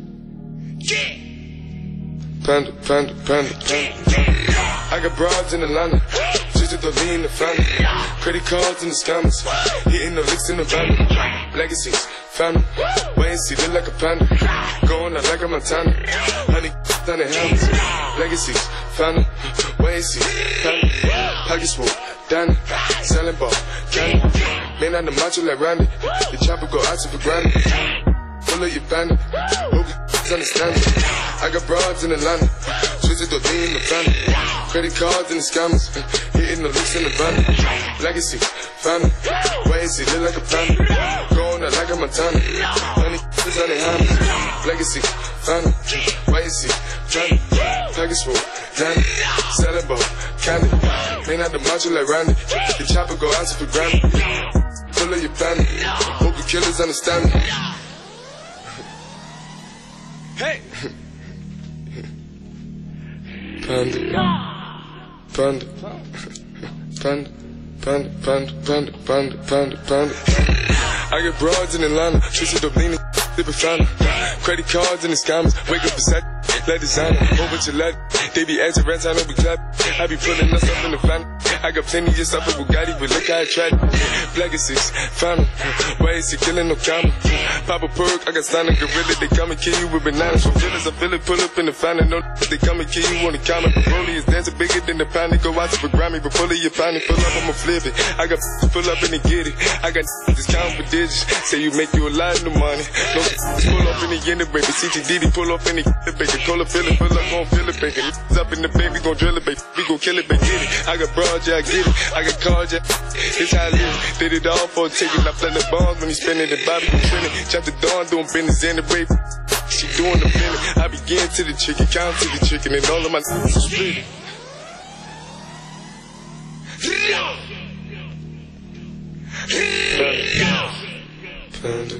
panda, panda, panda, panda. I got broads in Atlanta, just to lean the family. Credit cards in the scammers, hitting the licks in the van. Legacies, family, wait and see, look like a panda. Going out like a Montana, honey, down the helmets. Legacies, family, wait and see, family. Pockets full, Danny, selling ball, candy. Man on the macho like Randy, the chopper go out to for granted. Full of your bandit, hope you understand it. I got broads in Atlanta, twisted to lean in the family. Credit cards and the scammers, hitting the licks in the van. Legacy, family, wait and see, look like a panda. Going out like a Montana, honey, is on the hands. Legacy, family, wait and see, family. Package full, Danny, selling ball, candy. Man on the macho like Randy, the chopper go out to for granted. Full of your bandit, hope the killers understand me. Hey! Panda, panda, panda, panda, panda, panda, panda, panda, panda. I get broads in Atlanta, twisted up leaning, different family. Credit cards and the scammers, wake up beside, let designer, over to let. They be acting rent, I know we clap. I be pulling us up in the family. I got plenty of stuff with Bugatti, but look how I tried. Legacies, family, why is he killing no comma? Pop a perk, I got signed a gorilla. They come and kill you with bananas. For feelings, I feel it, pull up in the family. No, they come and kill you on the counter. Broly is dancing bigger than the pound. They go out to the Grammy, but pull of your pound. Pull up, I'ma flip it. I got pull up and they get it. I got just count for digits. Say you make you a lot of money. No, pull up in the end of baby. C T D D, pull up in the baby. Cola fill it, pull up, gon' fill it, baby. Up in the baby, gon' drill it, baby. We gon' kill it, baby. Get it. I got broad, yeah, I get it. I got cards, yeah. It's how I live. Did it all for a ticket. I play the bombs when he spinning the Bobby, you spinning. Chop the dawn, doing business in the baby. She doing the minute. I begin to the chicken, count to the chicken, and all of my niggas are split. Panda,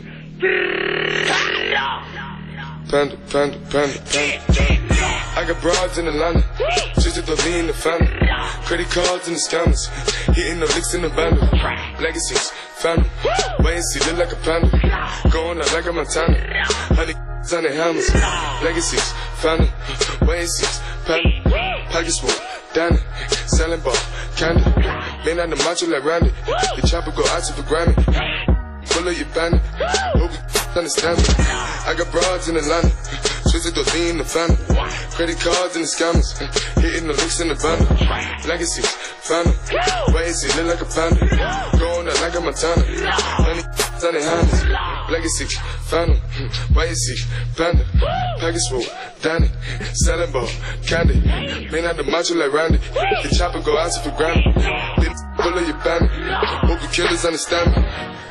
panda, panda, panda, panda. I got broads in Atlanta, just to lean the family. Credit cards and the scammers, hitting the licks in the bundle. Legacies, family, wait and see, look like a panda. Going out like a Montana, honey, on the helmets. Legacies, family, wait and see, family. Pockets full, Danny, selling ball, candy. Man on the macho like Randy, the chopper go out to for granted. Full of your bandit, hope you understand me. I got broads in Atlanta, Twisted the lean, the family. Credit cards and the scammers. Hitting the links in the banner. Legacies, phantom. Why is it look like a panda? Going out like a Montana. Honey, on the handles. Legacy, phantom. Why is it panda? Package full, Danny. Selling ball, candy. May not the macho like Randy. The chopper go out for granted. Then pull of your banner. Hope the killers understand me.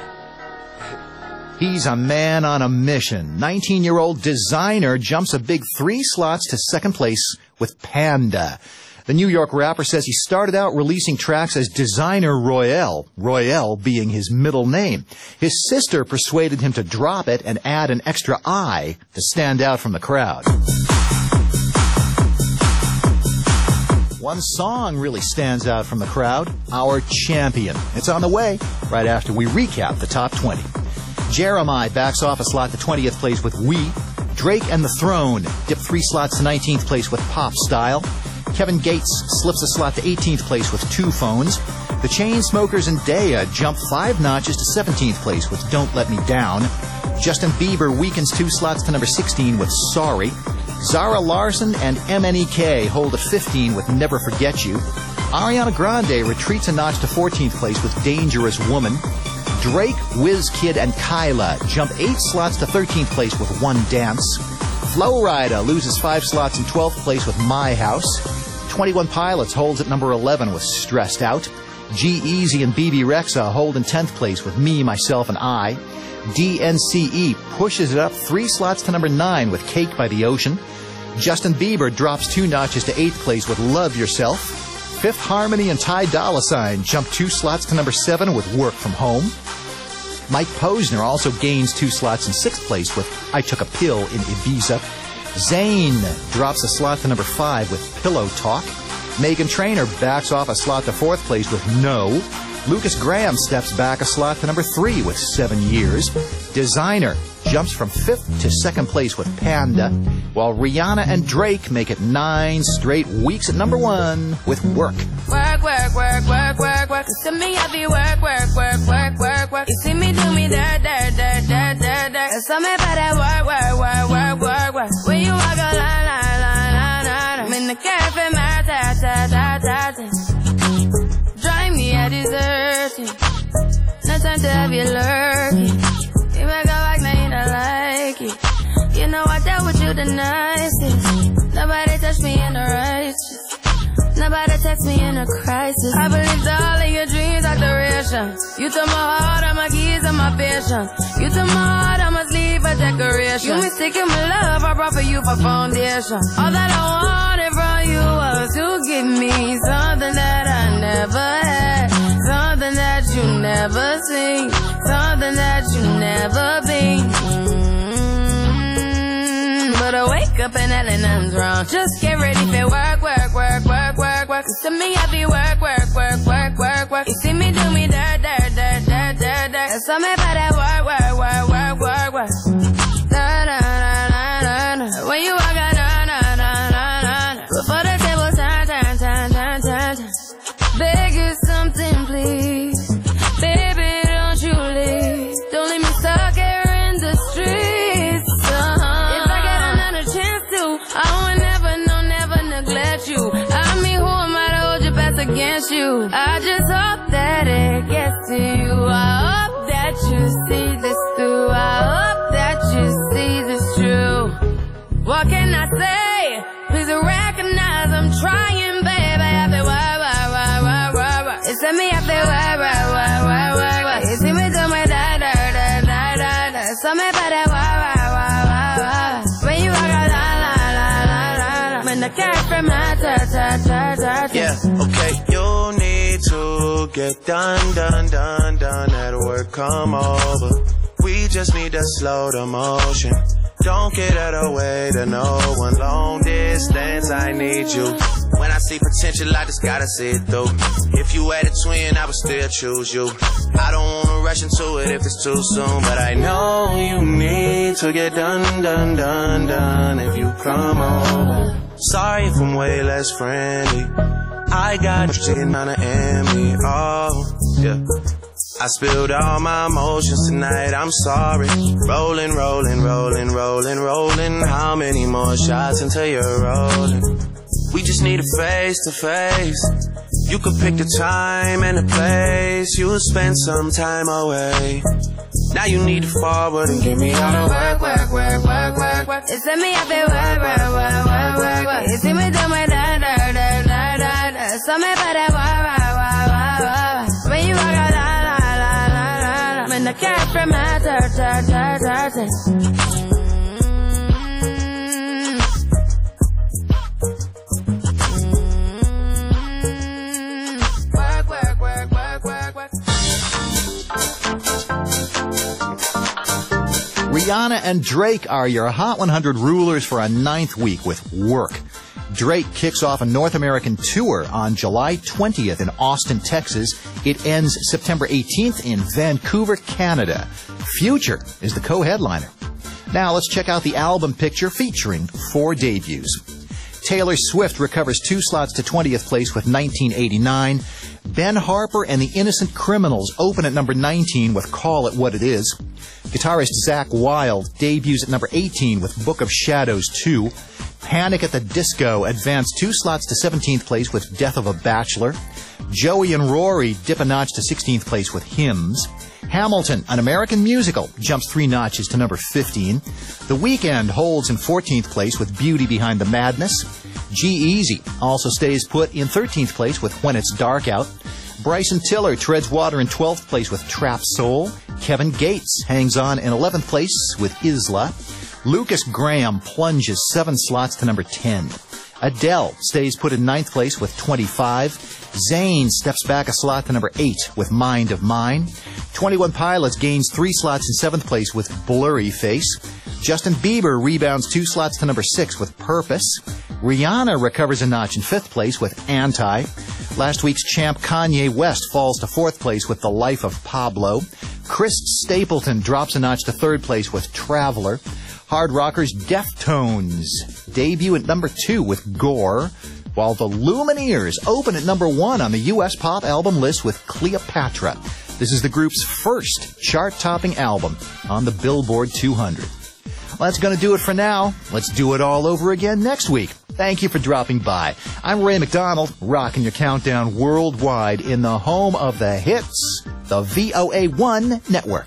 He's a man on a mission. nineteen-year-old Designer jumps a big three slots to second place with Panda. The New York rapper says he started out releasing tracks as Designer Royale, Royale being his middle name. His sister persuaded him to drop it and add an extra I to stand out from the crowd. One song really stands out from the crowd, Our Champion. It's on the way right after we recap the top twenty. Jeremiah backs off a slot to twentieth place with We. Drake and the Throne dip three slots to nineteenth place with Pop Style. Kevin Gates slips a slot to eighteenth place with Two Phones. The Chainsmokers and Daya jump five notches to seventeenth place with Don't Let Me Down. Justin Bieber weakens two slots to number sixteen with Sorry. Zara Larsson and M N E K hold a fifteen with Never Forget You. Ariana Grande retreats a notch to fourteenth place with Dangerous Woman. Drake, WizKid, and Kyla jump eight slots to thirteenth place with One Dance. Flo Rida loses five slots in twelfth place with My House. twenty-one Pilots holds at number eleven with Stressed Out. G-Eazy and B B Rexha hold in tenth place with Me, Myself, and I. D N C E pushes it up three slots to number nine with Cake by the Ocean. Justin Bieber drops two notches to eighth place with Love Yourself. Fifth Harmony and Ty Dolla $ign jump two slots to number seven with Work From Home. Mike Posner also gains two slots in sixth place with I Took a Pill in Ibiza. Zayn drops a slot to number five with Pillow Talk. Meghan Trainor backs off a slot to fourth place with No. Lucas Graham steps back a slot to number three with Seven Years. Designer jumps from fifth to second place with Panda, while Rihanna and Drake make it nine straight weeks at number one with Work. Work, work, work, work, work, work. To me, I be work, work, work, work, work, work. You see me do me dirt, dirt, dirt, dirt, dirt, dirt. There's something about that work, work, work, work, work, work. When you walk a line, line, line, line, line. I'm in the cafe, my ta, ta, ta, ta, ta. Drive me a deserting. No time to have you lurking. You make a like, now you don't like it. You know I dealt with you the nicest. Nobody touched me in the righteous. Nobody text me in a crisis. I believed all of your dreams are duration. You took my heart, all my keys, and my patience. You took my heart, I must leave a decoration. You mistaken my love, I brought for you for foundation. All that I wanted from you was to give me something that I never had, something that you never seen, something that you never been. Mm-hmm. But I wake up and hell and nothing's wrong. Just get ready for work, work, work, work, work, work. To me, I be work, work, work, work, work, work. You see me do me dirt, dirt, dirt, dirt, dirt, dirt. There's something about that work, work, work, work, work, work. Da, da, da, da, da, da. When you walk out, da, da, da, da, da, da. Before the table turn, turn, turn, turn, turn, turn. Beg you something, please. Baby, don't you leave. Don't leave me stuck here in the streets. Uh-huh. If I get another chance to, I would never, no, never neglect you. I mean, who am I to hold your best against you? I just hope that it gets to you. I hope that you see this through. I hope that you see this true. What can I say? Please recognize I'm trying, baby. I feel why, why, why, why, why, why. It's me, I feel why, why, why, why, why, why. You see me do my da, da, da, da, da, da. Something about that why, why, why, why, why. When you walk out, la, la, la, la, la, la. When the cat from my ta, ta, ta, ta, ta. Yeah, okay. You need to get done, done, done, done. At work, come over. We just need to slow the motion. Don't get out of the way to no one. Long distance, I need you. When I see potential, I just gotta see it through. If you had a twin, I would still choose you. I don't wanna rush into it if it's too soon, but I know you need to get done, done, done, done if you come over. Sorry if I'm way less friendly. I got chicken on the Emmy, oh, yeah. I spilled all my emotions tonight, I'm sorry. Rolling, rolling, rolling, rolling, rolling. How many more shots until you're rolling? We just need a face to face. You could pick the time and the place. You'll spend some time away. Now you need to forward and give me all the work, work, work, work, work, work. It's me up there, work, work, work, work, work, work. You see me do my da, da, da, da, da, da. So me by that, work, work, work, work, work. When you walk out, la, la, la, la, la, la. When the cat from my dirt, dirt, dirt, dirt, dirt. Rihanna and Drake are your Hot one hundred rulers for a ninth week with Work. Drake kicks off a North American tour on July twentieth in Austin, Texas. It ends September eighteenth in Vancouver, Canada. Future is the co-headliner. Now let's check out the album picture featuring four debuts. Taylor Swift recovers two slots to twentieth place with nineteen eighty-nine. Ben Harper and the Innocent Criminals open at number nineteen with Call It What It Is. Guitarist Zakk Wylde debuts at number eighteen with Book of Shadows two. Panic at the Disco advanced two slots to seventeenth place with Death of a Bachelor. Joey and Rory dip a notch to sixteenth place with Hymns. Hamilton, an American musical, jumps three notches to number fifteen. The Weeknd holds in fourteenth place with Beauty Behind the Madness. G-Eazy also stays put in thirteenth place with When It's Dark Out. Bryson Tiller treads water in twelfth place with Trap Soul. Kevin Gates hangs on in eleventh place with Isla. Lucas Graham plunges seven slots to number ten. Adele stays put in ninth place with twenty-five. Zayn steps back a slot to number eight with Mind of Mine. twenty-one Pilots gains three slots in seventh place with Blurry Face. Justin Bieber rebounds two slots to number six with Purpose. Rihanna recovers a notch in fifth place with Anti. Last week's champ Kanye West falls to fourth place with The Life of Pablo. Chris Stapleton drops a notch to third place with Traveler. Hard rockers Deftones debut at number two with Gore, while the Lumineers open at number one on the U S pop album list with Cleopatra. This is the group's first chart-topping album on the Billboard two hundred. Well, that's going to do it for now. Let's do it all over again next week. Thank you for dropping by. I'm Ray McDonald, rocking your countdown worldwide in the home of the hits, the V O A one Network.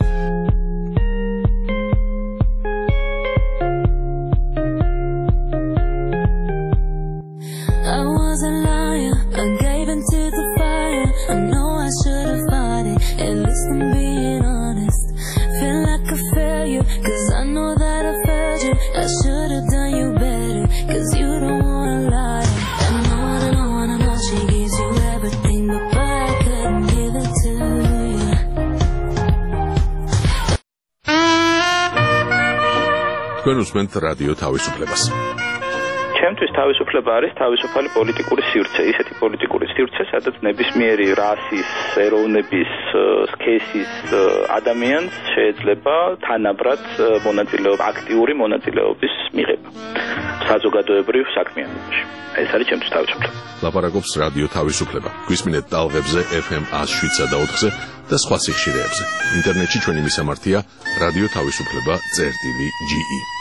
I was a liar, I gave into the fire. I know I should have fought it, at least I'm being honest. Feel like a failure, cause I know that I failed you. I should have done you better, cause you don't wanna lie. I know, I know, I know, she gives you everything, but I couldn't give it to you. თქვენ უსმენთ რადიო თავისუფლებას. ჩემთვის თავისუფლება არის თავისუფალი პოლიტიკური სივრცე, ისეთი პოლიტიკური სივრცე, სადაც ნებისმიერი რასის, ეროვნების, სქესის ადამიანს შეიძლება თანაბრად მონაწილეობა, აქტიური მონაწილეობის მიღება საზოგადოებრივ საქმიანობაში. ეს არის ჩემთვის თავისუფლება. ლაპარაკობს რადიო თავისუფლება. გვისმინეთ ტალღებზე F M one oh seven და ოთხზე და სხვა სიხშირეებზე. ინტერნეტში ჩვენი მისამართია რადიო თავისუფლება წერტილი G E.